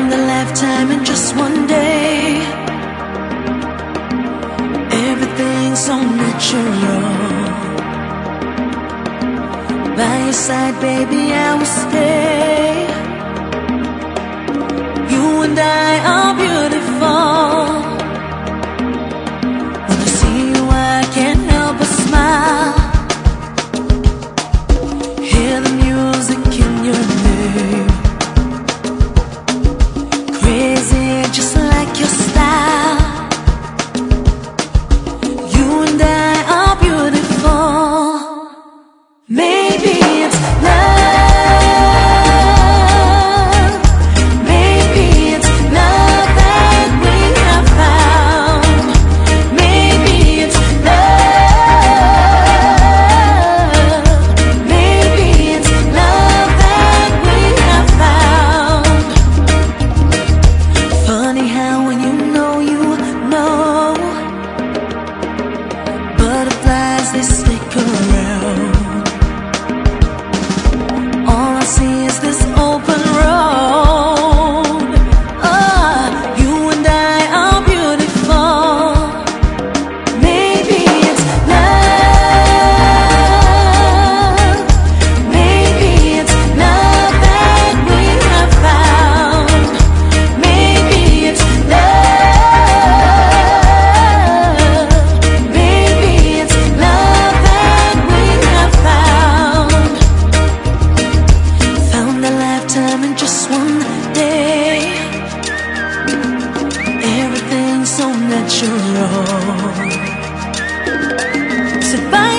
Found a lifetime in just one day. Everything's so natural. By your side, baby, I will stay. You and I are beautiful. When I see you, I can't help but smile. Hear the music in your name. Crazy, just like your style. You and I are beautiful. Maybe it's love. Maybe it's love that we have found. Maybe it's love. Maybe it's love that we have found. Funny how when you know, butterflies, they stick around. All I see is this open road. You and I are beautiful. Maybe it's love. Maybe it's love that we have found. Maybe it's love. Maybe it's love that we have found. Found a lifetime in just one day. Everything's so natural. Sit by